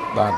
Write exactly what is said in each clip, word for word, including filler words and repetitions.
បាទ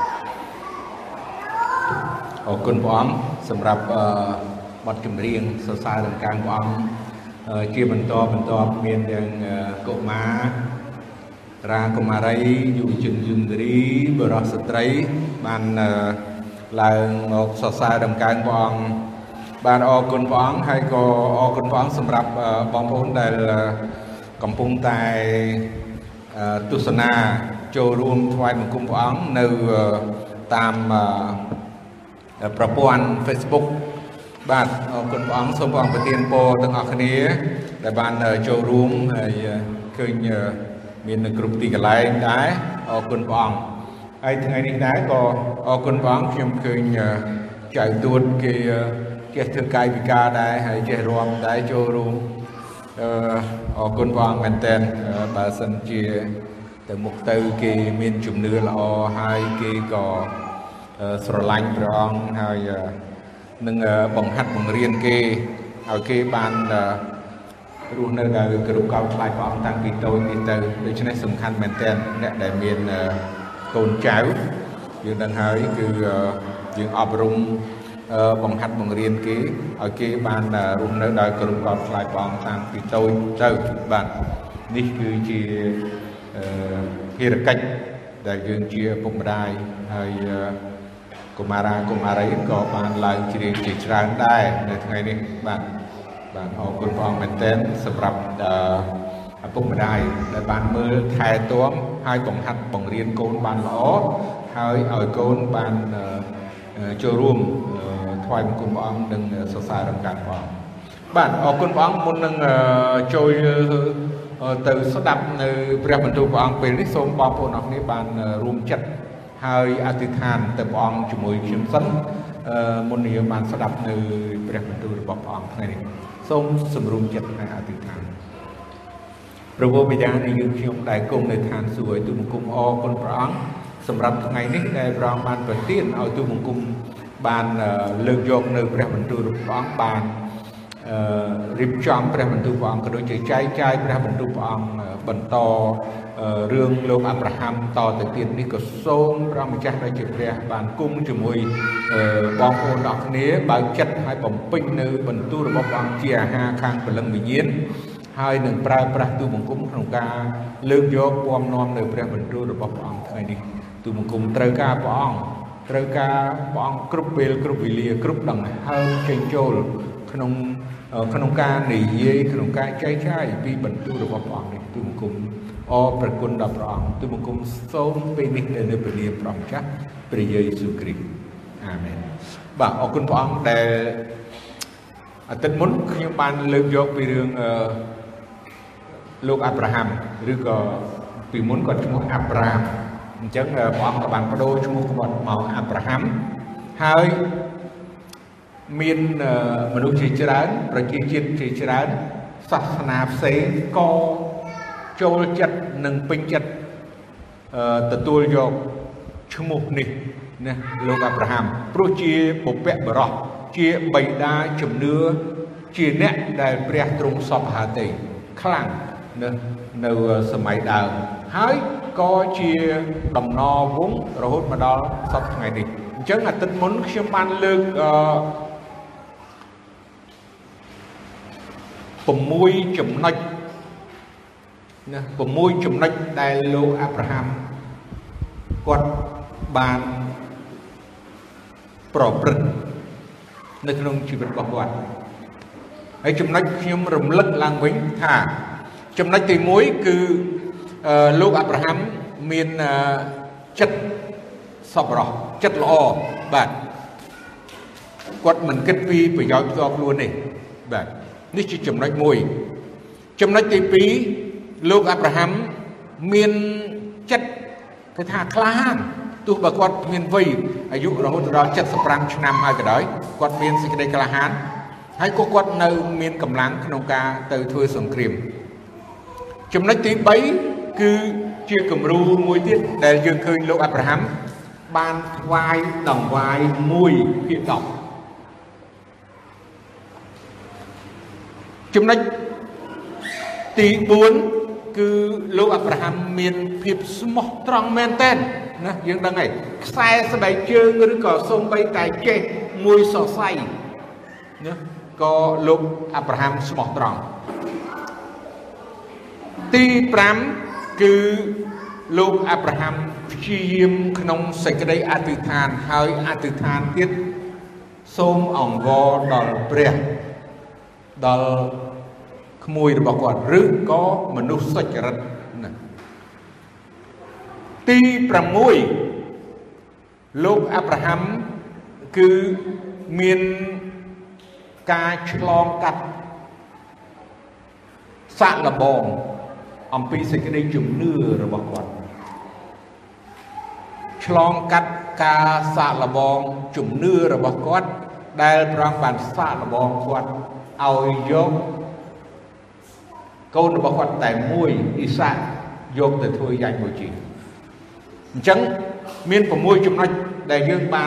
អរគុណព្រះអង្គសម្រាប់បទចម្រៀងសរសើរដល់ការព្រះអង្គជាបន្តបន្តមានទាំងកុមាររាកុមារីយុវជនយុវនារីបរិសុទ្ធស្ត្រីបានឡើងមកសរសើរដល់ការព្រះអង្គបានអរគុណព្រះអង្គហើយក៏អរគុណព្រះអង្គសម្រាប់បងប្អូនដែលកំពុងតែទស្សនាចូលរួមថ្វាយបង្គំព្រះអង្គនៅតាមប្រព័ន្ធ Facebook បាទអរគុណព្រះអង្គសូមព្រះអង្គប្រទានពរទាំងអស់គ្នាដែលបានចូលរួមហើយឃើញមាននៅគ្រប់ទីកន្លែងដែរអរគុណព្រះអង្គហើយថ្ងៃនេះដែរក៏អរគុណព្រះអង្គខ្ញុំឃើញចៅទួតគេចេះធ្វើកាយវិការដែរហើយចេះរួមដែរចូលរួមអឺអរគុណព្រះអង្គមែនតើបើសិនជាទៅមុខទៅគេមានជំនឿល្អហើយគេក៏ស្រឡាញ់ព្រះអង្គហើយនឹងបង្ហាត់បង្រៀនគេឲ្យគេបានរស់នៅដោយគោរពកោតខ្លាចព្រះអង្គតាំងពីតូចនេះទៅដូច្នេះសំខាន់មែនទែនអ្នកដែលមានកូនចៅយើងដឹងហើយគឺយើងអប់រំបង្ហាត់បង្រៀនគេឲ្យគេបានរស់នៅដោយគោរពកោតខ្លាចព្រះអង្គតាំងពីតូចទៅបាទនេះគឺជាភារកិច្ចដែលយើងជាពុកម្ដាយហើយកុមារាកុមារីក៏បានឡើងជ្រៀងជាច្រើនដែរនៅថ្ងៃនេះបាទបាទអរគុណព្រះអង្គមែនទែនសម្រាប់ឪពុកម្ដាយដែលបានមើលថែទាំហើយបង្ហាត់បង្រៀនកូនបានល្អហើយឲ្យកូនបានចូលរួមថ្វាយបង្គំព្រះអង្គនិងសរសើររំកាត់ព្រះអង្គបាទអរគុណព្រះអង្គមុននឹងចូលទៅស្ដាប់នៅព្រះបន្ទូលព្រះអង្គពេលនេះសូមបងប្អូនអរគ្នាបានរួមចិត្តហើយអធិដ្ឋានទៅព្រះអង្គជាមួយខ្ញុំសិនមុននឹងយើងបានស្ដាប់នៅព្រះបន្ទូលរបស់ព្រះអង្គថ្ងៃនេះសូមសម្រុំចិត្តហើយអធិដ្ឋានព្រះវរបិតានៃយើងខ្ញុំដែលគង់នៅឋានសួគ៌ទូលបង្គំអរគុណព្រះអង្គសម្រាប់ថ្ងៃនេះដែលព្រះអង្គបានប្រទានឲ្យទូលបង្គំបានលើកយកនៅព្រះបន្ទូលរបស់ព្រះអង្គបានរៀបចំព្រះបន្ទូលព្រះអង្គក៏ដូចជាចែកចាយព្រះបន្ទូលព្រះអង្គបន្តរឿងលោកអាប់រ៉ាហាំតទៅទៀតនេះក៏សូមព្រះម្ចាស់ដែលជាព្រះបានគង់ជាមួយបងប្អូនទាំងគ្នាបើកចិត្តឲ្យបំពេញនៅបន្ទូលរបស់ព្រះអង្គជាអាហារខាងព្រលឹងវិញ្ញាណហើយនឹងប្រើប្រាស់ទូលបង្គំក្នុងការលើកយកពំនាំនៅព្រះបន្ទូលរបស់ព្រះអង្គថ្ងៃនេះទូលបង្គំត្រូវការព្រះអង្គត្រូវការព្រះអង្គគ្រប់ពេលគ្រប់វេលាគ្រប់ដង្ហើមចេញចូលក្នុងក្នុងការនិយាយក្នុងការចែកចាយពីបន្ទូលរបស់ព្រះអង្គនេះទូលបង្គំអរព្រះគុណដល់ព្រះអង្គទូលបង្គំសូមពេលនេះនៅព្រះនាមព្រះម្ចាស់ព្រះយេស៊ូវគ្រីស្ទអាមែនបាទអរគុណព្រះអង្គដែលអាទិត្យមុនខ្ញុំបានលើកយកពីរឿងលោកអាប់រ៉ាហាំឬក៏ពីមុនគាត់ឈ្មោះអាប់រ៉ាមអញ្ចឹងព្រះអង្គក៏បានបដូរឈ្មោះគាត់មកអាប់រ៉ាហាំហើយមានមនុស្សជាច្រើនប្រជាជាតិជាច្រើនសាសនាផ្សេងក៏ចូលចិត្តនិងពេញចិត្តទទួលយកឈ្មោះនេះណាលោកអាប់រ៉ាហាំព្រោះជាបុព្វបុរសជាបិតាជំនឿជាអ្នកដែលព្រះទ្រង់សពហត្ថីខ្លាំងនៅនៅសម័យដើមហើយក៏ជាដំណរវង្សរហូតមកដល់សពថ្ងៃនេះអញ្ចឹងអាទិត្យមុនខ្ញុំបានលើកអឺ6ចំណុចណា6ចំណុចដែលលោកអាប់រ៉ាហាំគាត់បានប្រព្រឹត្តនៅក្នុងជីវិតរបស់គាត់ហើយចំណុចខ្ញុំរំលឹកឡើងវិញថាចំណុចទី1គឺលោកអាប់រ៉ាហាំមានចិត្តសប្បុរសចិត្តល្អបាទគាត់មិនគិតពីប្រយោជន៍ផ្ទាល់ខ្លួនទេបាទនេះជាចំណុចមួយចំណុចទី2លោកអាប់រ៉ាហាំមានចិត្តគេថាក្លាហានទោះបើគាត់មានវ័យអាយុរហូតដល់75ឆ្នាំហើយក៏ដោយគាត់មានសេចក្តីក្លាហានហើយក៏គាត់នៅមានកម្លាំងក្នុងការទៅធ្វើសង្គ្រាមចំណុចទី3គឺជាគំរូមួយទៀតដែលយើងឃើញលោកអាប់រ៉ាហាំបានថ្វាយដង្វាយមួយភាគដប់ចំណុចទី4 គឺលោកអាប់រ៉ាហាំមានភាពស្មោះត្រង់មែនទែនណាយើងដឹងហើយខ្សែស្បែកជើងឬក៏សូម្បីតែចេះមួយសរសៃណាក៏លោកអាប់រ៉ាហាំស្មោះត្រង់ទីប្រាំគឺលោកអាប់រ៉ាហាំព្យាយាមក្នុងសេចក្តីអធិដ្ឋានហើយអធិដ្ឋានទៀតសូមអង្វរដល់ព្រះដល់ក្មួយរបស់គាត់ឬក៏មនុស្សសុចរិតណាទីប្រាំមួយលោកអាប់រ៉ាហាំគឺមានការឆ្លងកាត់សាកល្បងអំពីសេចក្តីជំនឿរបស់គាត់ឆ្លងកាត់ការសាកល្បងជំនឿរបស់គាត់ដែលព្រះអង្គបានសាកល្បងគាត់ឲ្យយកកូនរបស់គាត់តែមួយអ៊ីសាយកទៅធ្វើយ៉ាញ់បូជាអញ្ចឹងមានប្រាំមួយចំណុចដែលយើងបាន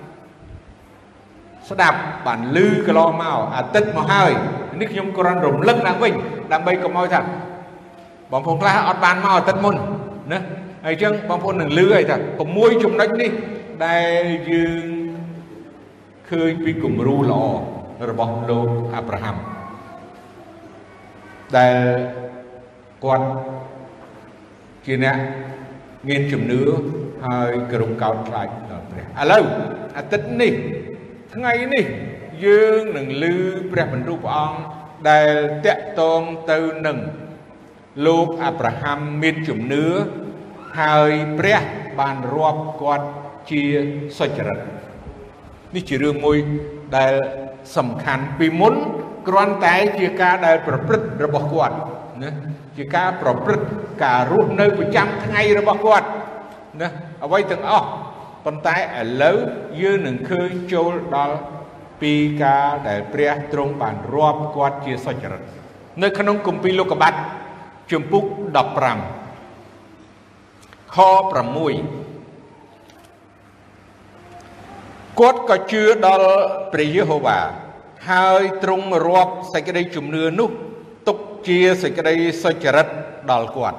ស្ដាប់បានឮកន្លងមកអាទិត្យមកហើយនេះខ្ញុំគ្រាន់រំលឹកឡើងវិញដើម្បីកុំឲ្យថាបងប្អូនខ្លះអត់បានមកអាទិត្យមុនណាហើយអញ្ចឹងបងប្អូននឹងឮហើយថាប្រាំមួយចំណុចនេះដែលយើងឃើញពីគំរូល្អរបស់លោកអាប់រ៉ាហាំដែលគាត់ជាអ្នកមានជំនឿហើយគោរពកោតខ្លាចដល់ព្រះឥឡូវអាទិត្យនេះថ្ងៃនេះយើងនឹងឮព្រះបន្ទូលព្រះអង្គដែលតាក់ទងទៅនឹងលោកអាប់រ៉ាហាំមានជំនឿហើយព្រះបានរាប់គាត់ជាសុចរិតនេះជារឿងមួយដែលសំខាន់ពីមុនគ្រាន់តែជាការដែលប្រព្រឹត្តរបស់គាត់ណាជាការប្រព្រឹត្តការរស់នៅប្រចាំថ្ងៃរបស់គាត់ណាអ្វីទាំងអស់ប៉ុន្តែឥឡូវយើងនឹងឃើញចូលដល់ពីការដែលព្រះទ្រង់បានរាប់គាត់ជាសុចរិតនៅក្នុងគម្ពីរលោកុបាទជំពូកដប់ប្រាំខប្រាំមួយគាត់ក៏ជឿដល់ព្រះយេហូវ៉ាហើយទ្រង់រាប់សេចក្តីជំនឿនោះទុកជាសេចក្តីសុចរិតដល់គាត់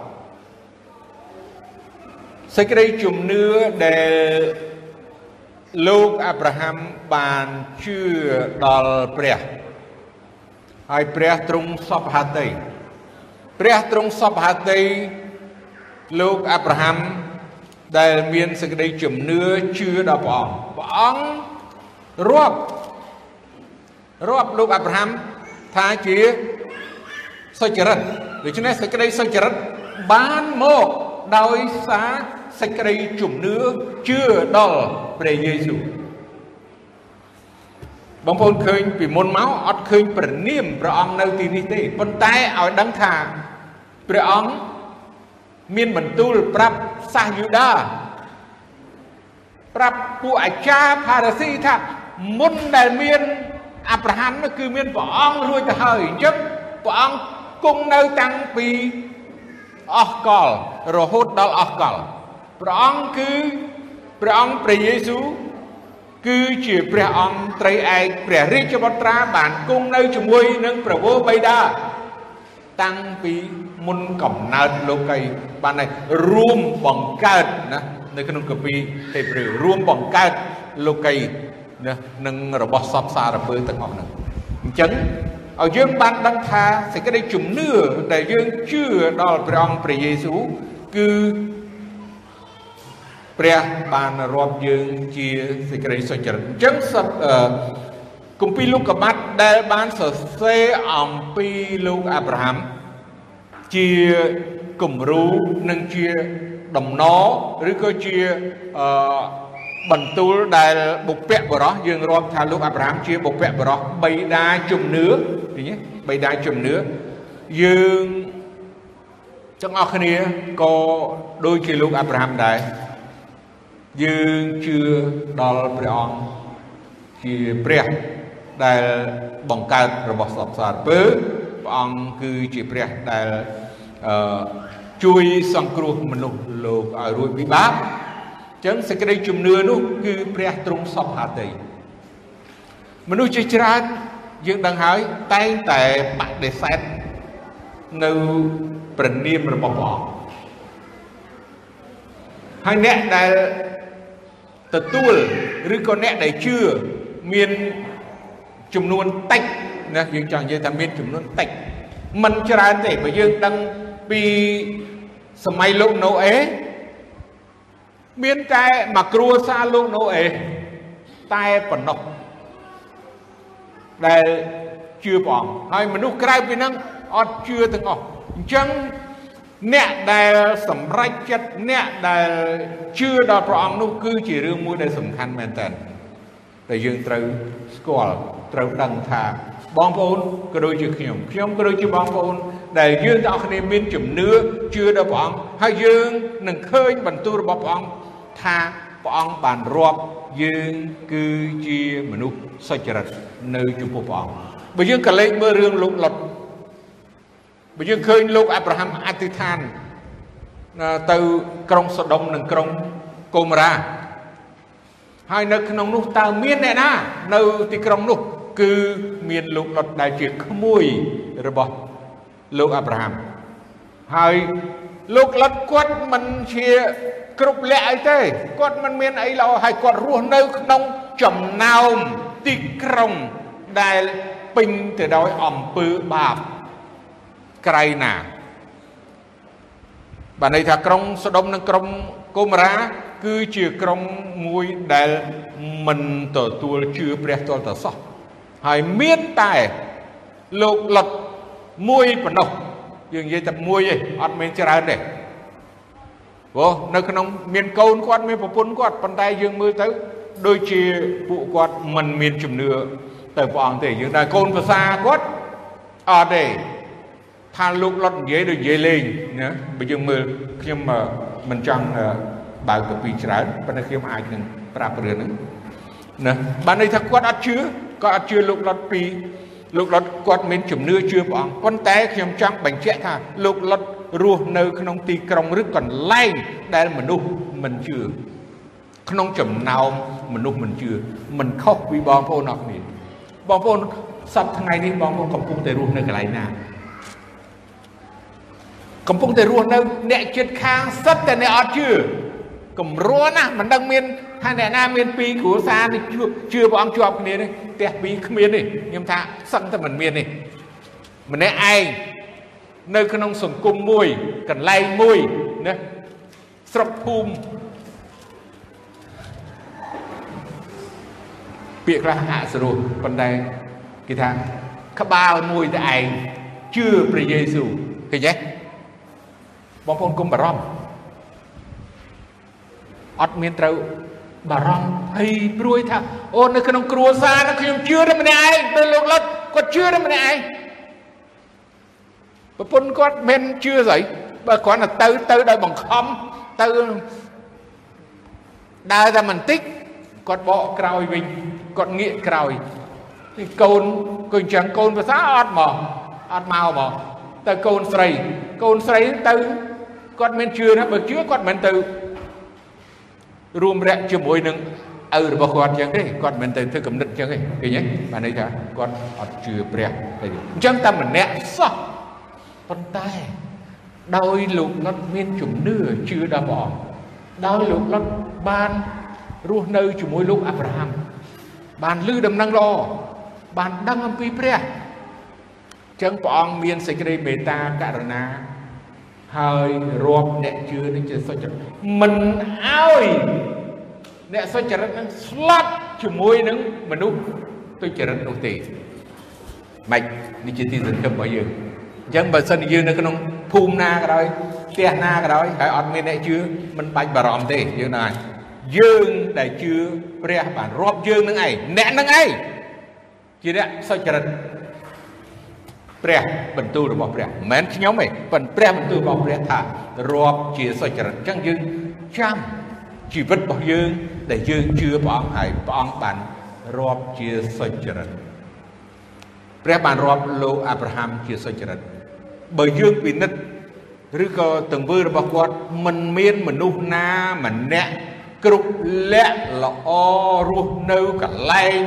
សេចក្តីជំនឿដែលលោកអាប់រ៉ាហាំបានជឿដល់ព្រះហើយព្រះទ្រង់សពហត្ថីព្រះទ្រង់សពហត្ថីលោកអាប់រ៉ាហាំដែលមានសេចក្តីជំនឿជឿដល់ព្រះអង្គព្រះអង្គរាប់រាប់លោកអាប់រ៉ាហាំថាជាសុចរិតដូច្នេះសេចក្តីសុចរិតបានមកដោយសារសេចក្តីជំនឿជឿដល់ព្រះយេស៊ូវបងប្អូនឃើញពីមុនមកអត់ឃើញព្រះនាមព្រះអង្គនៅទីនេះទេប៉ុន្តែឲ្យដឹងថាព្រះអង្គមានបន្ទូលប្រាប់សាសយូដាប្រាប់ពួកអាចារ្យផារ៉ាស៊ីថាមុនដែលមានអាប់រ៉ាហាំនោះគឺមានព្រះអង្គរួចទៅហើយអញ្ចឹងព្រះអង្គគង់នៅតាំងពីអស់កលរហូតដល់អស់កលព្រះអង្គគឺព្រះអង្គព្រះយេស៊ូវគឺជាព្រះអង្គត្រីឯកព្រះរាជបុត្រាបានគង់នៅជាមួយនឹងព្រះវរបិតាតាំងពីមុនកំណើតលោកីបានរួមបង្កើតណានៅក្នុងកាពីហេព្រើររួមបង្កើតលោកីណានឹងរបស់សពសារពើទាំងអស់ហ្នឹងអញ្ចឹងឲ្យយើងបានដឹងថាសេចក្តីជំនឿដែលយើងជឿដល់ព្រះអង្គព្រះយេស៊ូវគឺព្រះបានរាប់យើងជាសេចក្តីសុចរិតអញ្ចឹងសត្វគម្ពីរលោកុបាទដែលបានសរសេរអំពីលោកអាប់រ៉ាហាំជាគំរូនិងជាដំណរឬក៏ជាអឺបន្ទូលដែលបុព្វបុរសយើងរាប់ថាលោកអាប់រ៉ាហាំជាបុព្វបុរសបិតាជំនឿឃើញទេបិតាជំនឿយើងទាំងអស់គ្នាក៏ដូចជាលោកអាប់រ៉ាហាំដែរយើងជឿដល់ព្រះអង្គជាព្រះដែលបង្កើតរបស់សពសារពើព្រះអង្គគឺជាព្រះដែលអឺជួយសង្គ្រោះមនុស្សលោកឲ្យរួចពីបាបអញ្ចឹងសេចក្តីជំនឿនោះគឺព្រះទ្រង់សពហត្ថីមនុស្សជាច្រើនយើងដឹងហើយតែងតែបដិសេធនៅប្រនាមរបស់ព្រះអង្គហើយអ្នកដែលទទួលឬក៏អ្នកដែលជឿមានចំនួនតិចណាយើងចង់និយាយថាមានចំនួនតិចមិនច្រើនទេបើយើងដឹងពីសម័យលោកណូអេមានតែមួយគ្រួសារលោកណូអេតែប៉ុណ្ណោះដែលជឿព្រះអង្គហើយមនុស្សក្រៅពីហ្នឹងអត់ជឿទាំងអស់អញ្ចឹងអ្នកដែលសម្រេចចិត្តអ្នកដែលជឿដល់ព្រះអង្គនោះគឺជារឿងមួយដែលសំខាន់មែនតើដែលយើងត្រូវស្គាល់ត្រូវដឹងថាបងប្អូនក៏ដូចជាខ្ញុំខ្ញុំក៏ដូចជាបងប្អូនដែលយើងទាំងអស់គ្នាមានជំនឿជឿដល់ព្រះអង្គហើយយើងនឹងឃើញបន្ទូលរបស់ព្រះអង្គថាព្រះអង្គបានរាប់យើងគឺជាមនុស្សសុចរិតនៅចំពោះព្រះអង្គបើយើងក៏លេចមើលរឿងលោកឡុតបើយើងឃើញលោកអាប់រ៉ាហាំអធិដ្ឋានទៅក្រុងសូដុំនិងក្រុងកូម៉ារ៉ាហើយនៅក្នុងនោះតើមានអ្នកណានៅទីក្រុងនោះគឺមានលោកឡុតដែលជាក្មួយរបស់លោកអាប់រ៉ាហាំហើយលោកឡុតគាត់មិនជាគ្រប់លក្ខអីទេគាត់មិនមានអីល្អហើយគាត់រស់នៅក្នុងចំណោមទីក្រុងដែលពេញទៅដោយអំពើបាបក្រៃណាបានន័យថាក្រុងសូដុំនិងក្រុងកូម៉ារ៉ាគឺជាក្រុងមួយដែលមិនទទួលជឿព្រះទាល់តែសោះហើយមានតែលោកឡុតមួយប៉ុណ្ណោះយើងនិយាយតែមួយឯងអត់មានច្រើនទេព្រោះនៅក្នុងមានកូនគាត់មានប្រពន្ធគាត់ប៉ុន្តែយើងមើលទៅដូចជាពួកគាត់មិនមានជំនឿទៅព្រះអង្គទេយើងដែរកូនភាសាគាត់អត់ទេថាលោកឡុតនិយាយដូចនិយាយលេងណាបើយើងមើលខ្ញុំមិនចង់បើកកាពីច្រើនប៉ុន្តែខ្ញុំអាចនឹងប្រាប់រឿងហ្នឹងណាបានន័យថាគាត់អត់ជឿគាត់អត់ជឿលោកឡុតពីលោកឡុតគាត់មានជំនឿជឿព្រះអង្គប៉ុន្តែខ្ញុំចង់បញ្ជាក់ថាលោកឡុតរស់នៅក្នុងទីក្រុងឬកន្លែងដែលមនុស្សមិនជឿក្នុងចំណោមមនុស្សមិនជឿមិនខុសពីបងប្អូនអរគ្នាបងប្អូនសប្តាហ៍ថ្ងៃនេះបងប្អូនកំពុងតែរស់នៅកន្លែងណាកំពុងតែរស់នៅអ្នកជិតខាងសិតតែអ្នកអត់ជឿកម្រណាស់មិនដឹងមានថាអ្នកណាមានពីរគ្រួសារនេះជឿព្រះអង្គជាប់គ្នានេះផ្ទះពីរគ្មានទេខ្ញុំថាសឹងតែមិនមានទេម្នាក់ឯងនៅក្នុងសង្គមមួយកន្លែងមួយណាស្រុកភូមិពាក្យខ្លះហាក់ស្រួលប៉ុន្តែគេថាក្បាលមួយតែឯងជឿព្រះយេស៊ូវឃើញទេបងប្អូនកុំបារម្ភអត់មានត្រូវបារម្ភភ័យព្រួយថាអូនៅក្នុងគ្រួសារនោះខ្ញុំជឿតែម្នាក់ឯងពេលលោកឡុតគាត់ជឿតែម្នាក់ឯងប្រពន្ធគាត់មិនជឿស្អីបើគ្រាន់តែទៅទៅដោយបង្ខំទៅដើរតែបន្តិចគាត់បកក្រោយវិញគាត់ងាកក្រោយនេះកូនក៏អញ្ចឹងកូនភាសាអត់មកអត់មកមកទៅកូនស្រីកូនស្រីទៅគាត់មិនជឿណាបើជឿគាត់មិនទៅរួមរយៈជាមួយនឹងឪរបស់គាត់អញ្ចឹងទេគាត់មិនទៅធ្វើកំណត់អញ្ចឹងទេឃើញទេបានន័យថាគាត់អត់ជឿព្រះទេអញ្ចឹងតែម្នាក់សោះប៉ុន្តែដោយលោកឡុតមានជំនឿជឿដល់ព្រះអង្គដោយលោកឡុតបានរស់នៅជាមួយលោកអាប់រ៉ាហាំបានឮដំណឹងល្អបានដឹងអំពីព្រះអញ្ចឹងព្រះអង្គមានសេចក្តីមេត្តាករុណាហើយរាប់អ្នកជឿនឹងជាសុចរិតមិនឲ្យអ្នកសុចរិតនឹងស្លាប់ជាមួយនឹងមនុស្សទុច្ចរិតនោះទេម៉េចនេះជាទីសង្ឃឹមរបស់យើងអញ្ចឹងបើសិនជាយើងនៅក្នុងភូមិណាក៏ដោយផ្ទះណាក៏ដោយហើយអត់មានអ្នកជឿមិនបាច់បារម្ភទេយើងនឹងហើយយើងដែលជឿព្រះបានរាប់យើងនឹងឯងអ្នកនឹងឯងជាអ្នកសុចរិតព្រះបន្ទូលរបស់ព្រះមិនមែនខ្ញុំទេប៉ុន្តែព្រះបន្ទូលរបស់ព្រះថារាប់ជាសុចរិតអញ្ចឹងយើងចាំជីវិតរបស់យើងដែលយើងជឿព្រះអង្គហើយព្រះអង្គបានរាប់ជាសុចរិតព្រះបានរាប់លោកអាប់រ៉ាហាំជាសុចរិតបើយើងពិនិត្យឬក៏ទង្វើរបស់គាត់មិនមានមនុស្សណាម្នាក់គ្រប់លក្ខល្អរស់នៅកន្លែង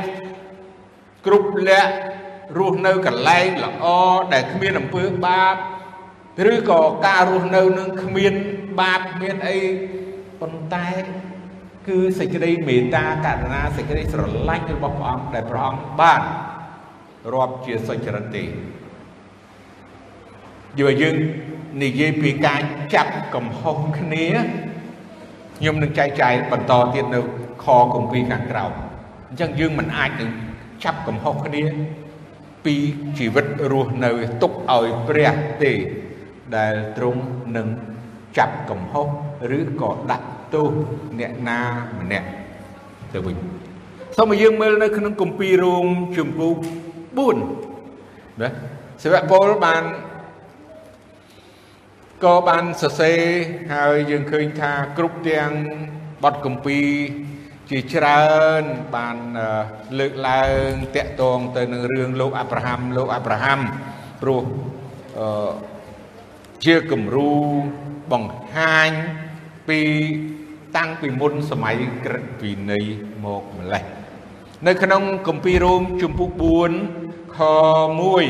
គ្រប់លក្ខរស់នៅកន្លែងល្អដែលគ្មានអំពើបាបឬក៏ការរស់នៅនឹងគ្មានបាបគ្មានអីប៉ុន្តែគឺសេចក្តីមេត្តាករុណាសេចក្តីស្រឡាញ់របស់ព្រះអង្គដែលព្រះអង្គបានរាប់ជាសុចរិតទេយល់យើងនិយាយពីការចាប់កំហុសគ្នាខ្ញុំនឹងចែកចាយបន្តទៀតនៅខគម្ពីរខាងក្រោមអញ្ចឹងយើងមិនអាចនឹងចាប់កំហុសគ្នាពីជីវិតរស់នៅទុកឲ្យព្រះទេដែលទ្រង់នឹងចាប់កំហុសឬក៏ដាក់ទោសអ្នកណាម្នាក់ទៅវិញសូមឲ្យយើងមើលនៅក្នុងគម្ពីររ៉ូមជំពូកបួនណាសាវកប៉ូលបានក៏បានសរសេរហើយយើងឃើញថាគ្រប់ទាំងបទគម្ពីរជាច្រើនបានលើកឡើងតាក់ទងទៅនឹងរឿងលោកអាប់រ៉ាហាំលោកអាប់រ៉ាហាំព្រោះអឺជាគំរូបង្ហាញពីតាំងពីមុនសម័យក្រឹតវិន័យមកម្លេះនៅក្នុងគម្ពីររ៉ូមជំពូកបួនខមួយ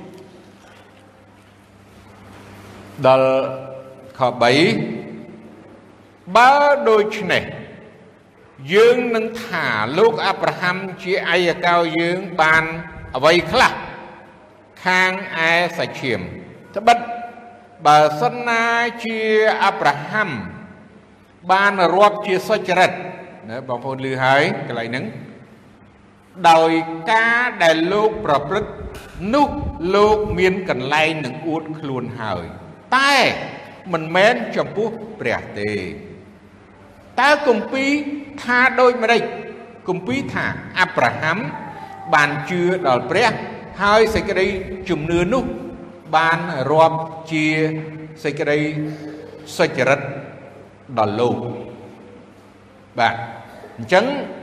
ដល់ខបីបើដូច្នេះយើងនឹងថាលោកអាប់រ៉ាហាំជាអាយកោយើងបានអ្វីខ្លះខាងឯសាច់ឈាមត្បិតបើសិនណាជាអាប់រ៉ាហាំបានរាប់ជាសុចរិតណាបងប្អូនឮហើយកន្លែងហ្នឹងដោយការដែលលោកប្រព្រឹត្តនោះលោកមានកន្លែងនឹងអួតខ្លួនហើយតែមិនមែនចំពោះព្រះទេតើគម្ពីរថាដូចម្ដេចគម្ពីរថាអាប់រ៉ាហាំបានជឿដល់ព្រះហើយសេចក្តីជំនឿនោះបានរាប់ជាសេចក្តីសុចរិតដល់លោកបាទអញ្ចឹង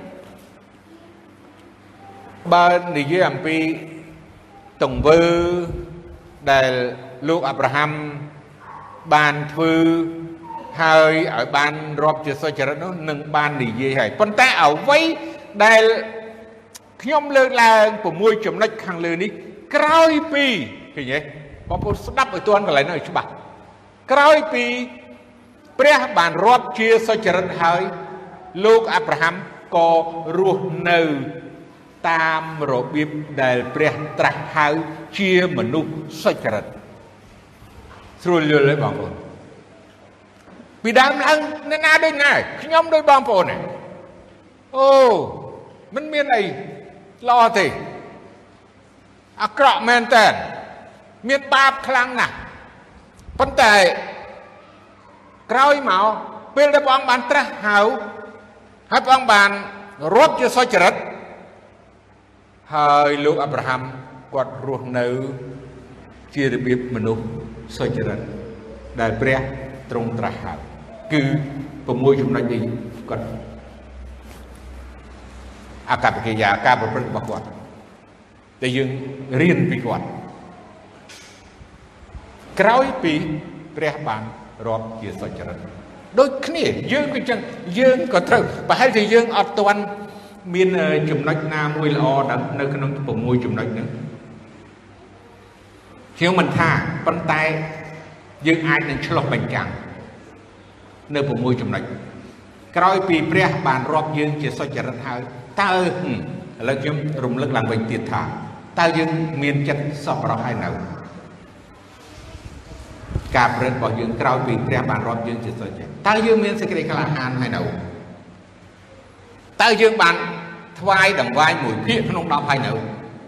បើនិយាយអំពីទង្វើដែលលោកអាប់រ៉ាហាំបានធ្វើហើយឲ្យបានរាប់ជាសុចរិតនោះនឹងបាននិយាយហើយប៉ុន្តែអ្វីដែលខ្ញុំលើកឡើង៦ចំណុចខាងលើនេះក្រោយពីឃើញទេបងប្អូនស្ដាប់ឲ្យទាន់កន្លែងនោះឲ្យច្បាស់ក្រោយពីព្រះបានរាប់ជាសុចរិតហើយលោកអាប់រ៉ាហាំក៏រស់នៅតាមរបៀបដែលព្រះត្រាស់ហៅជាមនុស្សសុចរិតស្រួលយល់ទេបងប្អូនពីដើមឡើងអ្នកណាដូចណាខ្ញុំដូចបងប្អូនហ្នឹងអូមិនមានអីល្អទេអាក្រក់មែនតើមានបាបខ្លាំងណាស់ប៉ុន្តែក្រោយមកពេលដែលព្រះអង្គបានត្រាស់ហៅហើយព្រះអង្គបានរាប់ជាសុចរិតហើយលោកអាប់រ៉ាហាំគាត់រស់នៅជារបៀបមនុស្សសុចរិតដែលព្រះទ្រង់ត្រាស់ហៅគឺ៦ចំណុចនេះគាត់អកប្បកិរិយាការប្រព្រឹត្តរបស់គាត់ដែលយើងរៀនពីគាត់ក្រោយពីព្រះបានរាប់ជាសុចរិតដូចគ្នាយើងក៏ចឹងយើងក៏ត្រូវប្រហែលជាយើងអត់ទាន់មានចំណុចណាមួយល្អនៅក្នុង៦ចំណុចហ្នឹងខ្ញុំមិនថាប៉ុន្តែយើងអាចនឹងឆ្លោះបញ្ចាំងនៅ៦ចំណុចក្រោយពីព្រះបានរាប់យើងជាសុចរិតហើយតើឥឡូវខ្ញុំរំលឹកឡើងវិញទៀតថាតើយើងមានចិត្តសប្បុរសហើយនៅការប្រព្រឹត្តរបស់យើងក្រោយពីព្រះបានរាប់យើងជាសុចរិតតើយើងមានសេចក្តីក្លាហានហើយនៅតើយើងបានថ្វាយដង្វាយមួយភាគក្នុងដប់ហើយនៅ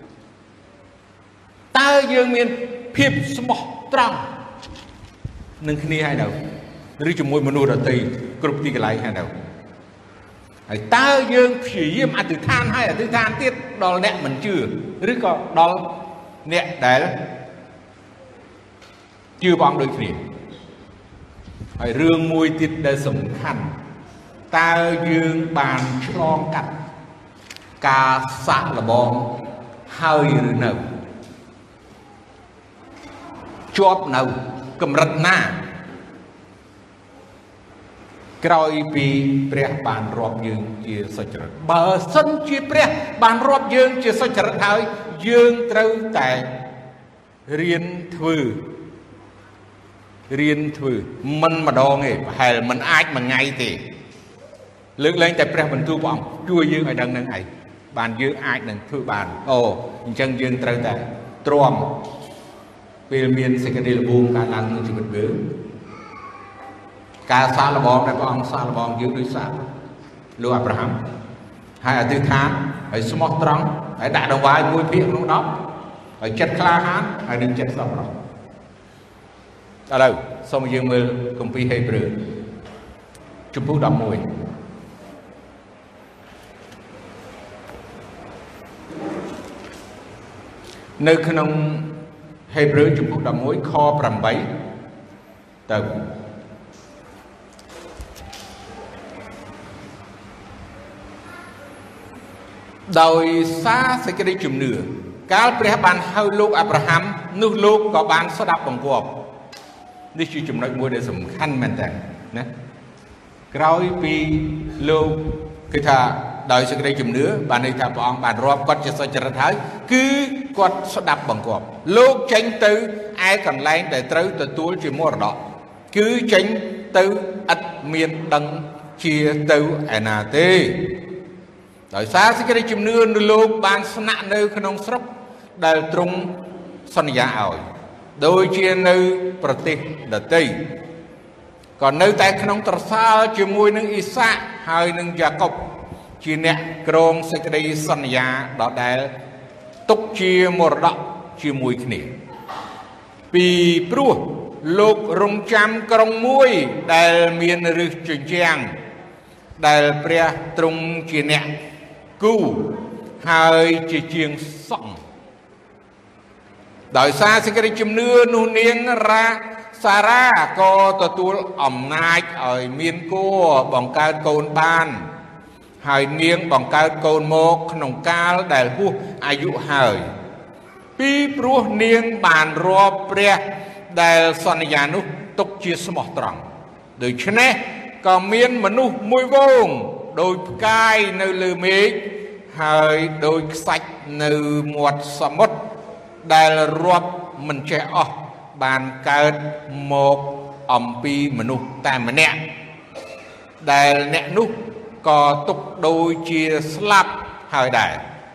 តើយើងមានភាពស្មោះត្រង់នឹងគ្នាហើយនៅឬជាមួយមនុស្សដទៃគ្រប់ទីកន្លែងហើយនៅហើយតើយើងព្យាយាមអធិដ្ឋានហើយអធិដ្ឋានទៀតដល់អ្នកមិនជឿឬក៏ដល់អ្នកដែលជឿបងដូចគ្នាហើយរឿងមួយទៀតដែលសំខាន់តើយើងបានឆ្លងកាត់ការសាក់លបងហើយឬនៅជាប់នៅកម្រិតណាក្រោយពីព្រះបានរាប់យើងជាសុចរិតបើសិនជាព្រះបានរាប់យើងជាសុចរិតហើយយើងត្រូវតែរៀនធ្វើ riêng thử mình mà đo nghề hay mình ai mà ngay thì lực lên tạiព្រះបន្ទូលព្រះអង្គជួយយើងឲ្យដឹងនឹងឯងបានយើងអាចនឹងធ្វើបានអូអញ្ចឹងយើងត្រូវតែទ្រាំពេលមានសេចក្តីល្បួងកើតឡើងក្នុងជីវិតយើងការសាកល្បងដែលព្រះអង្គសាកល្បងយើងដោយសារលោកអាប់រ៉ាហាំហើយអធិដ្ឋានហើយស្មោះត្រង់ហើយដាក់ដង្វាយមួយភាគក្នុងដប់ហើយចិត្តក្លាហានហើយនឹងចិត្តសប្បុរសឥឡូវសូមយើងមើលគម្ពីរហេព្រើរជំពូកដប់មួយនៅក្នុងហេព្រើរជំពូកដប់មួយខប្រាំបីទៅដោយសារសេចក្តីជំនឿកាលព្រះបានហៅលោកអាប់រ៉ាហាំនោះលោកក៏បានស្ដាប់បង្គាប់នេះជាចំណុចមួយដែលសំខាន់មែនតើណាក្រោយពីលោកគឺថាដោយសេចក្តីជំនឿបានន័យថាព្រះអង្គបានរាប់គាត់ជាសុចរិតហើយគឺគាត់ស្ដាប់បង្គាប់លោកចេញទៅឯកន្លែងដែលត្រូវទទួលជាមរតកគឺចេញទៅឥតមានដឹងជាទៅឯណាទេដោយសារសេចក្តីជំនឿនៅលោកបានស្នាក់នៅក្នុងស្រុកដែលទ្រង់សន្យាឲ្យដូចជានៅប្រទេសដទៃក៏នៅតែក្នុងត្រសាលជាមួយនឹងអ៊ីសាកហើយនឹងយ៉ាកុបជាអ្នកគ្រងសេចក្តីសន្យាដដែលទុកជាមរតកជាមួយគ្នាពីព្រោះលោករងចាំក្រុងមួយដែលមានឫសជញ្ជាំងដែលព្រះទ្រង់ជាអ្នកគូហើយជាជាងសង់ដោយសារសេចក្តីជំនឿនោះនាងរ៉ាសារ៉ាក៏ទទួលអំណាចឲ្យមានគួរបង្កើតកូនបានហើយនាងបង្កើតកូនមកក្នុងកាលដែលហួសអាយុហើយពីព្រោះនាងបានរាប់ព្រះដែលសន្យានោះទុកជាស្មោះត្រង់ដូច្នេះក៏មានមនុស្សមួយវងដោយផ្កាយនៅលើមេឃហើយដោយខ្សាច់នៅមាត់សមុទ្រដែលរាប់មិនចេះអស់បានកើតមកអំពីមនុស្សតែម្នាក់ដែលអ្នកនោះក៏ទុកដូចជាស្លាប់ហើយដែរ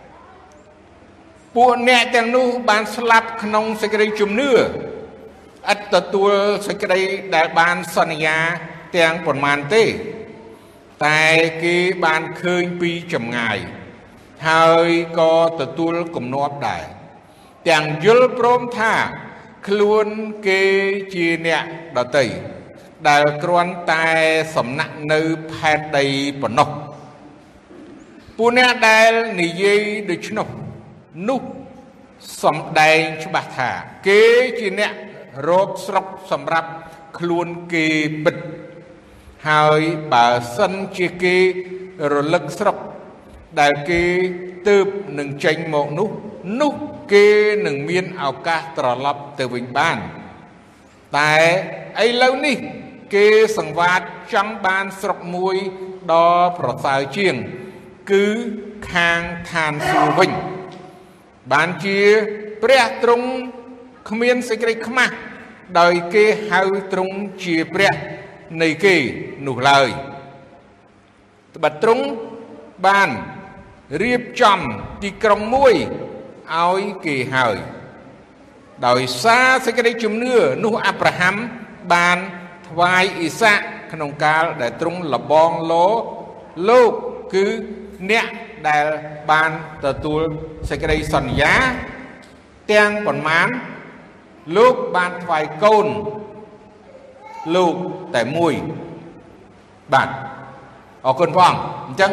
ពួកអ្នកទាំងនោះបានស្លាប់ក្នុងសេចក្តីជំនឿឥតទទួលសេចក្តីដែលបានសន្យាទាំងប៉ុន្មានទេតែគេបានឃើញពីចម្ងាយហើយក៏ទទួលគំនាប់ដែរទាំងយល់ព្រមថាខ្លួនគេជាអ្នកដទៃដែលគ្រាន់តែសំណាក់នៅផែនដីប៉ុណ្ណោះពួកអ្នកដែលនិយាយដូច្នោះនោះសំដែងច្បាស់ថាគេជាអ្នករកស្រុកសម្រាប់ខ្លួនគេពិតហើយបើសិនជាគេរលឹកស្រុកដែលគេទើបនឹងចេញមកនោះនោះគេនឹងមានឱកាសត្រឡប់ទៅវិញបានតែឥឡូវនេះគេសង្វាតចង់បានស្រុកមួយដ៏ប្រសើរជាងគឺខាងឋានសួគ៌វិញបានជាព្រះទ្រង់គ្មានសេចក្តីខ្មាស់ដោយគេហៅទ្រង់ជាព្រះនៃគេនោះឡើយត្បិតទ្រង់បានរៀបចំទីក្រុងមួយឲ្យគេហើយដោយសារសេចក្តីជំនឿនោះអាប់រ៉ាហាំបានថ្វាយអ៊ីសាកក្នុងកាលដែលទ្រង់លបងលោលោកគឺអ្នកដែលបានទទួលសេចក្តីសន្យាទាំងប៉ុន្មានលោកបានថ្វាយកូនលោកតែមួយបាទអរគុណព្រះអង្គអញ្ចឹង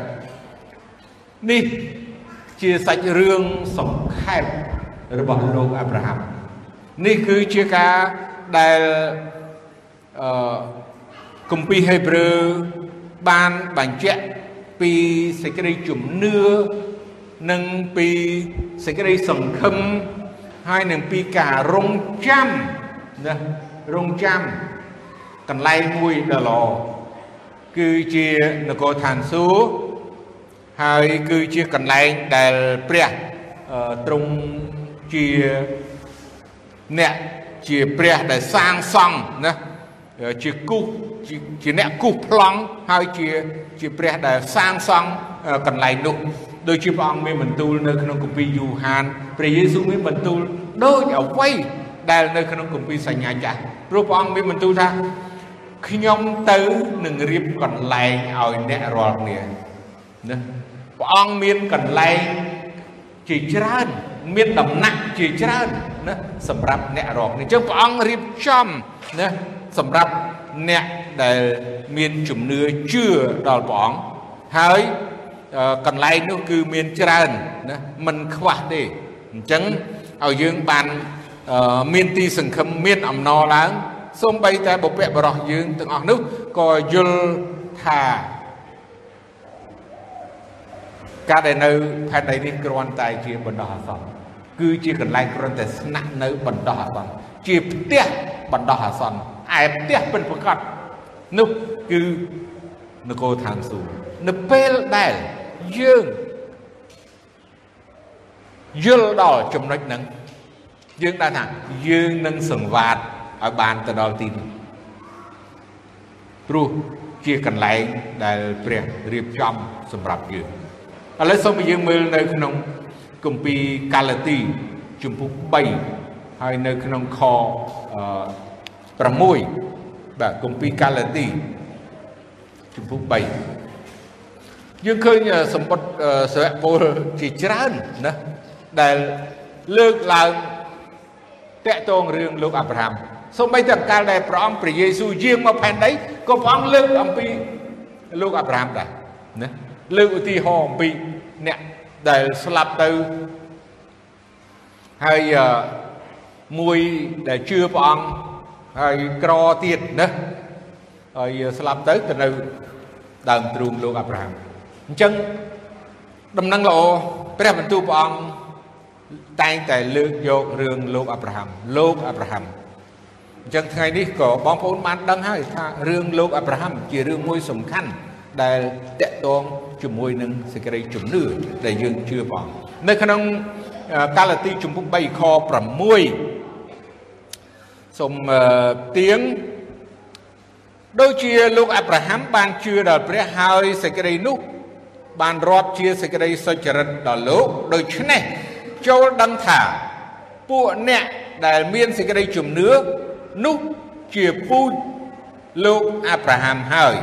នេះជាសាច់រឿងសង្ខេបរបស់លោកអាប់រ៉ាហាំនេះគឺជាការដែលអឺគម្ពីរហេព្រើរបានបញ្ជាក់ពីសេចក្តីជំនឿនិងពីសេចក្តីសង្ឃឹមហើយនឹងពីការរងចាំណារងចាំកន្លែងមួយដ៏ល្អគឺជានគរឋានសួគ៌ហើយគឺជាកន្លែងដែលព្រះទ្រង់ជាអ្នកជាព្រះដែលសាងសង់ណាជាគូសជាអ្នកគូសប្លង់ហើយជាជាព្រះដែលសាងសង់កន្លែងនោះដូចជាព្រះអង្គមានបន្ទូលនៅក្នុងគម្ពីរយូហានព្រះយេស៊ូវមានបន្ទូលដូចអ្វីដែលនៅក្នុងគម្ពីរសញ្ញាចាស់ព្រោះព្រះអង្គមានបន្ទូលថាខ្ញុំទៅនឹងរៀបកន្លែងឲ្យអ្នករាល់គ្នាណាព្រះអង្គមានកន្លែងជាច្រើនមានដំណាក់ជាច្រើនណាសម្រាប់អ្នករាល់គ្នាអញ្ចឹងព្រះអង្គរៀបចំណាសម្រាប់អ្នកដែលមានជំនឿជឿដល់ព្រះអង្គហើយកន្លែងនោះគឺមានច្រើនណាមិនខ្វះទេអញ្ចឹងឲ្យយើងបានមានទីសង្ឃឹមមានអំណរឡើងសូម្បីតែបុព្វបុរសយើងទាំងអស់នោះក៏យល់ថាការដែលនៅផែនដីនេះគ្រាន់តែជាបណ្ដោះអាសន្នគឺជាកន្លែងគ្រាន់តែស្នាក់នៅបណ្ដោះអាសន្នជាផ្ទះបណ្ដោះអាសន្នឯផ្ទះពិតប្រាកដនោះគឺនគរឋានសួគ៌នៅពេលដែលយើងយល់ដល់ចំណុចហ្នឹងយើងដឹងថាយើងនឹងសង្វាតឲ្យបានទៅដល់ទីនោះព្រោះជាកន្លែងដែលព្រះរៀបចំសម្រាប់យើងឥឡូវសូមឲ្យយើងមើលនៅក្នុងគម្ពីរកាឡាទីជំពូកបីហើយនៅក្នុងខ6បាទគម្ពីរកាឡាទីជំពូកបីយើងឃើញសម្បត្តិសាវកពលជាច្រើនណាដែលលើកឡើងតាក់ទងរឿងលោកអាប់រ៉ាហាំសូម្បីតែកាលដែលព្រះអង្គព្រះយេស៊ូវយាងមកផែនដីក៏ព្រះអង្គលើកអំពីលោកអាប់រ៉ាហាំដែរណាលើកឧទាហរណ៍អំពីអ្នកដែលស្លាប់ទៅហើយមួយដែលជឿព្រះអង្គហើយក្រទៀតណាហើយស្លាប់ទៅទៅនៅដើមទ្រូងលោកអាប់រ៉ាហាំអញ្ចឹងដំណឹងល្អព្រះបន្ទូលព្រះអង្គតែងតែលើកយករឿងលោកអាប់រ៉ាហាំលោកអាប់រ៉ាហាំអញ្ចឹងថ្ងៃនេះក៏បងប្អូនបានដឹងហើយថារឿងលោកអាប់រ៉ាហាំជារឿងមួយសំខាន់ដែលតាក់ទងជាមួយនឹងសេចក្តីជំនឿដែលយើងជឿព្រះអង្គនៅក្នុងកាឡាទីជំពូកបីខ6សូមទៀងដូចជាលោកអាប់រ៉ាហាំបានជឿដល់ព្រះហើយសេចក្តីនោះបានរាប់ជាសេចក្តីសុចរិតដល់លោកដូច្នេះចូលដឹងថាពួកអ្នកដែលមានសេចក្តីជំនឿនោះជាពូជលោកអាប់រ៉ាហាំហើយ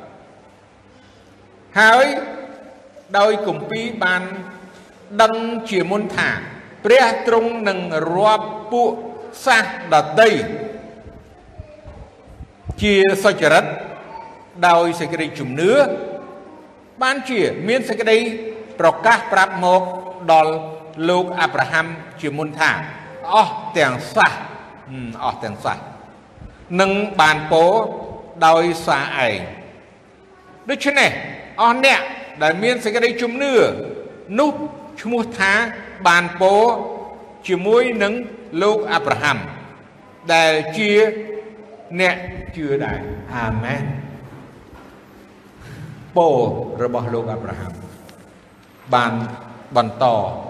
ហើយដោយគម្ពីរបានដឹងជាមុនថាព្រះទ្រង់នឹងរាប់ពួកសាសដតីជាសុចរិតដោយសេចក្តីជំនឿបានជាមានសេចក្តីប្រកាសប្រាប់មកដល់លោកអាប់រ៉ាហាំជាមុនថាអស់ទាំងសាសអស់ទាំងសាសនឹងបានពោដោយសារឯងដូច្នេះអស់អ្នកដែលមានសេចក្តីជំនឿនោះឈ្មោះថាបានពោជាមួយនឹងលោកអាប់រ៉ាហាំដែលជាអ្នកជឿដែរអាមែនពោរបស់លោកអាប់រ៉ាហាំបានបន្ត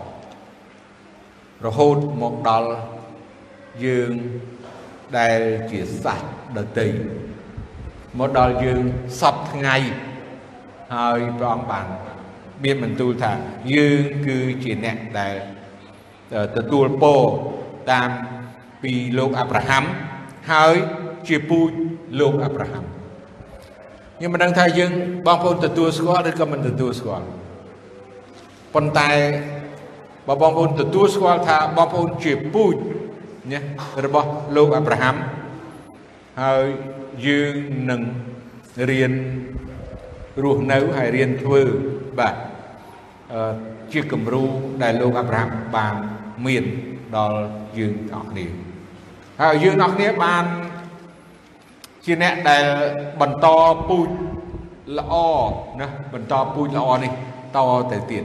រហូតមកដល់យើងដែលជាសាសដតីមកដល់យើងសពថ្ងៃហើយព្រះអង្គបានមានបន្ទូលថាយើងគឺជាអ្នកដែលទទួលពរតាមពីលោកអាប់រ៉ាហាំហើយជាពូជលោកអាប់រ៉ាហាំខ្ញុំមិនដឹងថាយើងបងប្អូនទទួលស្គាល់ឬក៏មិនទទួលស្គាល់ប៉ុន្តែបើបងប្អូនទទួលស្គាល់ថាបងប្អូនជាពូជណារបស់លោកអាប់រ៉ាហាំហើយយើងនឹងរៀនរស់នៅហើយរៀនធ្វើបាទជាគំរូដែលលោកអាប់រ៉ាហាំបានមានដល់យើងអស់គ្នាហើយយើងអស់គ្នាបានជាអ្នកដែលបន្តពូជល្អណាបន្តពូជល្អនេះតទៅទៀត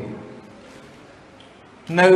នៅ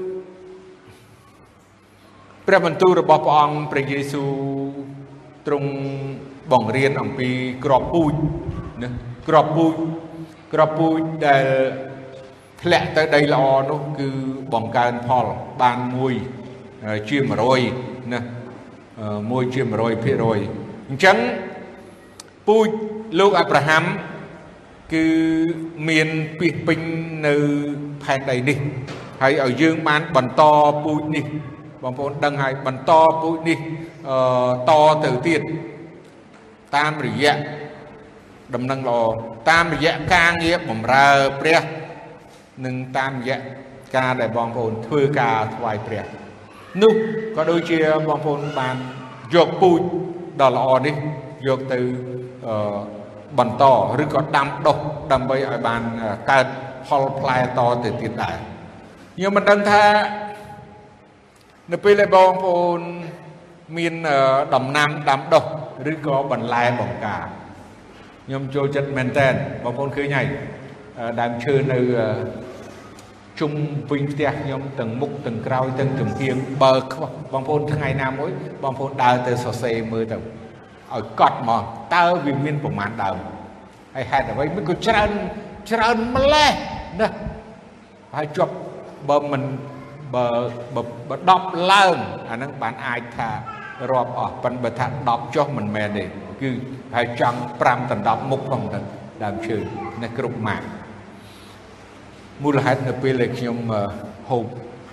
ព្រះបន្ទូលរបស់ព្រះអង្គព្រះយេស៊ូវទ្រង់បង្រៀនអំពីក្របពូជណាក្របពូជក្របពូជដែលធ្លាក់ទៅដីល្អនោះគឺបង្កើនផលបានមួយជា100ណាមួយជាmột trămភាគរយអញ្ចឹងពូជលោកអាប់រ៉ាហាំគឺមានពីពេញនៅផែនដីនេះហើយឲ្យយើងបានបន្តពូជនេះបងប្អូនដឹងហើយបន្តពូជនេះតទៅទៀតតាមរយៈដំណឹងល្អតាមរយៈការងារបម្រើព្រះនិងតាមរយៈការដែលបងប្អូនធ្វើការថ្វាយព្រះនោះក៏ដូចជាបងប្អូនបានយកពូជដ៏ល្អនេះយកទៅបន្តឬក៏ដាំដុះដើម្បីឲ្យបានកើតផលផ្លែតទៅទៀតដែរខ្ញុំមិនដឹងថានៅពេលដែលបងប្អូនមានដំណាំដាំដុះឬក៏បន្លែបង្ការខ្ញុំចូលចិត្តមែនតើបងប្អូនឃើញហើយដើមឈើនៅជុំវិញផ្ទះខ្ញុំទាំងមុខទាំងក្រោយទាំងចំហៀងបើខ្វះបងប្អូនថ្ងៃណាមួយបងប្អូនដើរទៅសរសេរមើលទៅឲ្យកត់មកតើវាមានប្រមាណដើមហើយហេតុអ្វីមិនក៏ច្រើនច្រើនម្លេះណាហើយជាប់បើមិនបើបើដប់ឡើងអាហ្នឹងបានអាចថារាប់អស់ប៉ុន្តែបើថាដប់ចុះមិនមែនទេគឺហើយចង់ប្រាំដណ្ដប់មុខផងទៅដើមឈើនេះគ្រប់ម៉ាកមូលហេតុនៅពេលដែលខ្ញុំហូប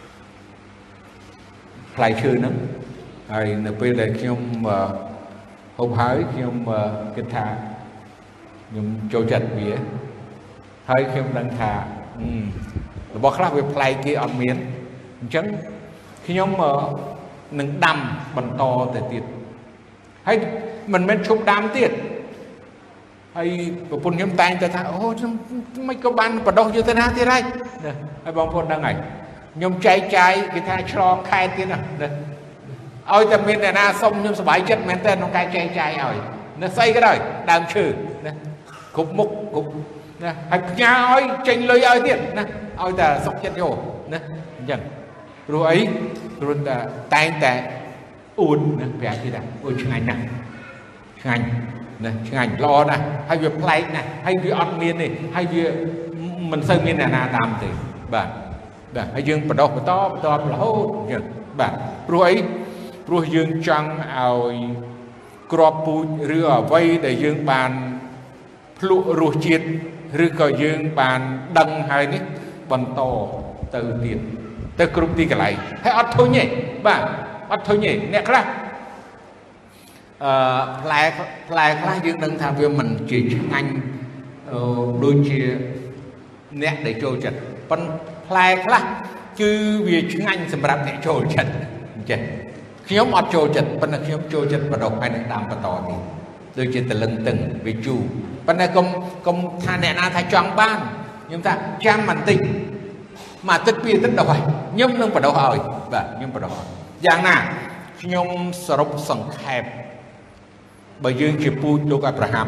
ផ្លែឈើហ្នឹងហើយនៅពេលដែលខ្ញុំហូបហើយខ្ញុំគិតថាខ្ញុំចូលចិត្តវាហើយខ្ញុំដឹងថារបស់ខ្លះវាប្លែកគេអត់មានអញ្ចឹងខ្ញុំនឹងដាំបន្តទៅទៀតហើយមិនមែនឈប់ដាំទៀតហើយប្រពន្ធខ្ញុំតែងតែថាអូមិនក៏បានបដោះយុទ្ធនាទៀតហើយណាហើយបងប្អូនដឹងហើយខ្ញុំចែកចាយគេថាឆ្លងខែទៀតណាឲ្យតែមានអ្នកណាសុំខ្ញុំសប្បាយចិត្តមែនតើក្នុងការចែកចាយឲ្យណាស្អីក៏ដោយដើមឈើណាគ្រប់មុខគ្រប់ណាហើយផ្ញើឲ្យចេញលុយឲ្យទៀតណាឲ្យតែសុខចិត្តយកណាអញ្ចឹងព្រោះអីព្រោះតែតែងតែអួនណាប្រាប់គេថាអូឆ្ងាញ់ណាស់ឆ្ងាញ់ណាឆ្ងាញ់ល្អណាស់ហើយវាប្លែកណាស់ហើយវាអត់មានទេហើយវាមិនសូវមានអ្នកណាដាំទេបាទបាទហើយយើងបដោះបន្តបន្តរហូតអញ្ចឹងបាទព្រោះអីព្រោះយើងចង់ឲ្យក្របពូជឬអ្វីដែលយើងបានភ្លក់រសជាតិឬក៏យើងបានដឹងហើយនេះបន្តទៅទៀតទៅគ្រប់ទីកន្លែងហើយអត់ធុញទេបាទអត់ធុញទេអ្នកខ្លះអឺផ្លែផ្លែខ្លះយើងដឹងថាវាមិនជាឆ្ងាញ់ដូចជាអ្នកដែលចូលចិត្តប៉ុន្តែផ្លែខ្លះគឺវាឆ្ងាញ់សម្រាប់អ្នកចូលចិត្តអញ្ចឹងខ្ញុំអត់ចូលចិត្តប៉ុន្តែខ្ញុំចូលចិត្តបដោះហើយនឹងដាំបន្តនេះដូចជាតលឹងតឹងវាជូរប៉ុន្តែកុំកុំថាអ្នកណាថាចង់បានខ្ញុំថាចាំបន្តិចមួយអាទិត្យពីរអាទិត្យដល់ហើយខ្ញុំនឹងបដោះឲ្យបាទខ្ញុំបដោះយ៉ាងណាខ្ញុំសរុបសង្ខេបបើយើងជាពូជលោកអាប់រ៉ាហាំ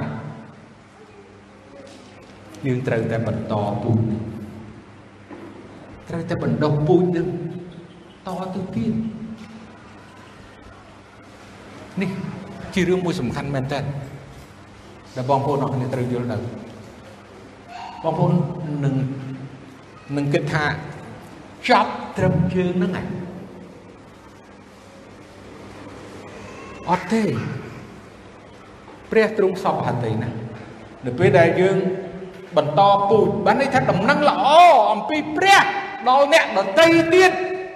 យើងត្រូវតែបន្តពូជត្រូវតែបណ្ដុះពូជនឹងតទៅទៀតនេះជារឿងមួយសំខាន់មែនតើដែលបងប្អូនអរគ្នាត្រូវយល់ទៅបងប្អូននឹងនឹងគិតថាចប់ត្រឹមជើងហ្នឹងឯងអត់ទេព្រះទ្រង់សពហត្ថីណានៅពេលដែលយើងបន្តពូជបានន័យថាដំណឹងល្អអំពីព្រះដល់អ្នកដទៃទៀត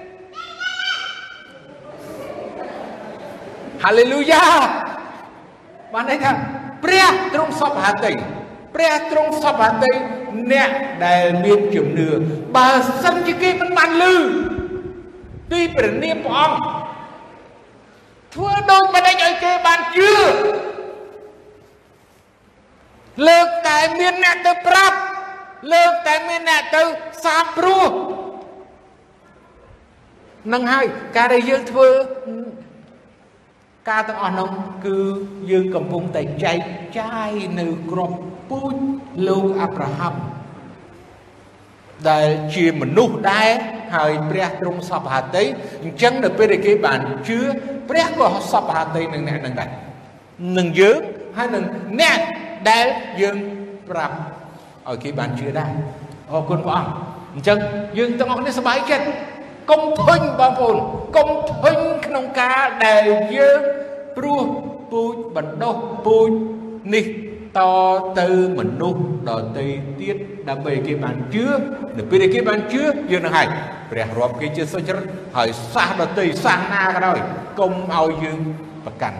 ហាឡេលូយ៉ាបានន័យថាព្រះទ្រង់សពហត្ថីព្រះទ្រង់សពហត្ថីអ្នកដែលមានជំនឿបើសិនជាគេមិនបានឮពីព្រះនាមព្រះអង្គធ្វើដូចម្ដេចឲ្យគេបានជឿលើកតែមានអ្នកទៅប្រាប់លើកតែមានអ្នកទៅសាបព្រោះនឹងហើយការដែលយើងធ្វើការទាំងអស់នោះគឺយើងកំពុងតែចែកចាយនៅក្របពូជលោកអាប់រ៉ាហាំដែលជាមនុស្សដែរហើយព្រះទ្រង់សពហត្ថីអញ្ចឹងនៅពេលដែលគេបានជឿព្រះក៏សពហត្ថីនឹងអ្នកនឹងដែរនឹងយើងហើយនឹងអ្នកដែលយើងប្រាប់ឲ្យគេបានជឿដែរអរគុណព្រះអង្គអញ្ចឹងយើងទាំងអស់គ្នាសប្បាយចិត្តកុំធុញបងប្អូនកុំធុញក្នុងការដែលយើងព្រោះពូជបណ្ដុះពូជនេះតទៅមនុស្សដទៃទៀតដើម្បីគេបានជឿនៅពេលគេបានជឿយើងនឹងហើយព្រះរាប់គេជាសុចរិតហើយសាសដទៃសាសណាក៏ដោយកុំឲ្យយើងប្រកាន់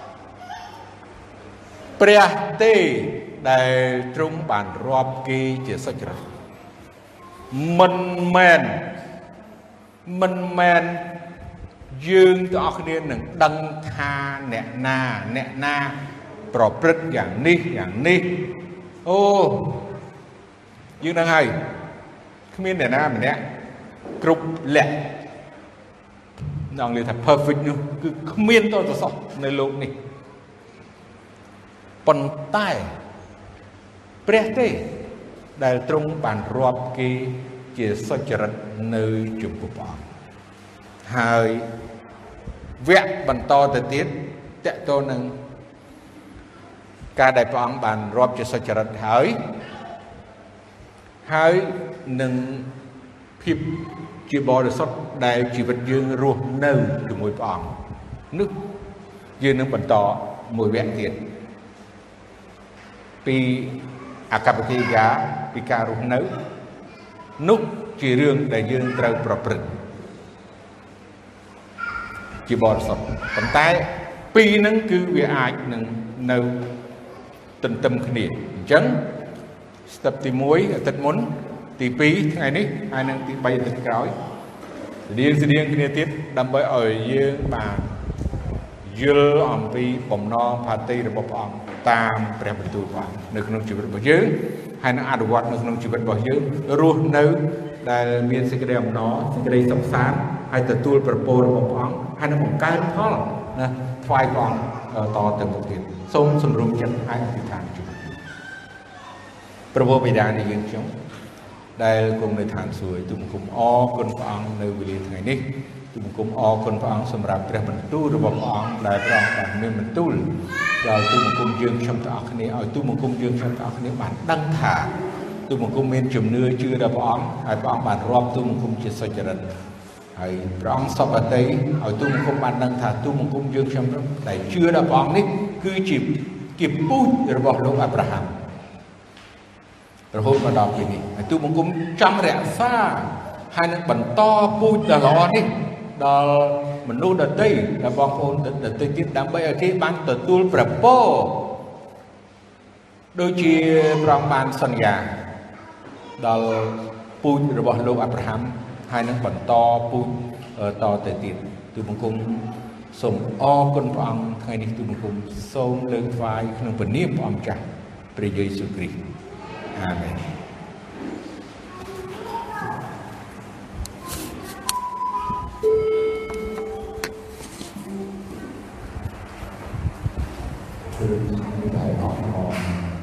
ព្រះទេដែលទ្រង់បានរាប់គេជាសុចរិតមិនមែនមិនមែនយើងទាំងអស់គ្នានឹងដឹងថាអ្នកណាអ្នកណាប្រព្រឹត្តយ៉ាងនេះយ៉ាងនេះអូយើងដឹងហើយគ្មានអ្នកណាម្នាក់គ្រប់លក្ខនៅអង់គ្លេសថា perfect នោះគឺគ្មានតទៅសោះនៅโลกនេះប៉ុន្តែព្រះទេដែលទ្រង់បានរាប់គេជាសុចរិតនៅចំពោះព្រះអង្គហើយវគ្គបន្តទៅទៀតតកតទៅនឹងការដែលព្រះអង្គបានរាប់ជាសុចរិតហើយហើយនឹងភាពជាបរិសុទ្ធដែលជីវិតយើងរស់នៅជាមួយព្រះអង្គនោះយើងនឹងបន្តមួយវគ្គទៀតពីអកប្បកិរិយាពីការរស់នៅនោះជារឿងដែលយើងត្រូវប្រព្រឹត្តជាបរិសុទ្ធប៉ុន្តែពីរហ្នឹងគឺវាអាចនឹងនៅទន្ទឹមគ្នាអញ្ចឹងស្ទើបទីមួយអាទិត្យមុនទីពីរថ្ងៃនេះហើយនឹងទីបីអាទិត្យក្រោយស្តៀងស្តៀងគ្នាទៀតដើម្បីឲ្យយើងបានយល់អំពីបំណងផាតីរបស់ព្រះអង្គតាមព្រះបន្ទូលព្រះអង្គនៅក្នុងជីវិតរបស់យើងហើយនឹងអនុវត្តនៅក្នុងជីវិតរបស់យើងរស់នៅដែលមានសេចក្តីអំណរសេចក្តីសុខសាន្តហើយទទួលប្រពោលរបស់ព្រះអង្គហើយនឹងបង្កើតផលណាថ្វាយព្រះអង្គតទៅមុខទៀតសូមសម្រុំចិត្តហើយអធិដ្ឋានជូនព្រះបិតានៃយើងខ្ញុំដែលគង់នៅឋានសួគ៌ទូលបង្គំអរគុណព្រះអង្គនៅវេលាថ្ងៃនេះទូលបង្គំអរគុណព្រះអង្គសម្រាប់ព្រះបន្ទូលរបស់ព្រះអង្គដែលព្រះអង្គបានមានបន្ទូលដល់ទូលបង្គំយើងខ្ញុំទាំងអស់គ្នាឲ្យទូលបង្គំយើងខ្ញុំទាំងអស់គ្នាបានដឹងថាទូលបង្គំមានជំនឿជឿដល់ព្រះអង្គហើយព្រះអង្គបានរាប់ទូលបង្គំជាសុចរិតហើយព្រះអង្គសពអតីឲ្យទូលបង្គំបានដឹងថាទូលបង្គំយើងខ្ញុំដែលជឿដល់ព្រះអង្គនេះគឺជាជាពូជរបស់លោកអាប់រ៉ាហាំរហូតមកដល់ពេលនេះហើយទូលបង្គំចាំរក្សាហើយនឹងបន្តពូជដ៏ល្អនេះដល់មនុស្សដទៃដល់បងប្អូនដទៃទៀតដើម្បីឲ្យគេបានទទួលព្រះពរដូចជាព្រះអង្គបានសន្យាដល់ពូជរបស់លោកអាប់រ៉ាហាំហើយនឹងបន្តពូជតទៅទៀតទូលបង្គំសូមអរគុណព្រះអង្គថ្ងៃនេះទូលបង្គំសូមលើកថ្វាយក្នុងព្រះនាមព្រះអង្គចាស់ព្រះយេស៊ូវគ្រីស្ទអាមែនคือได้ออกมา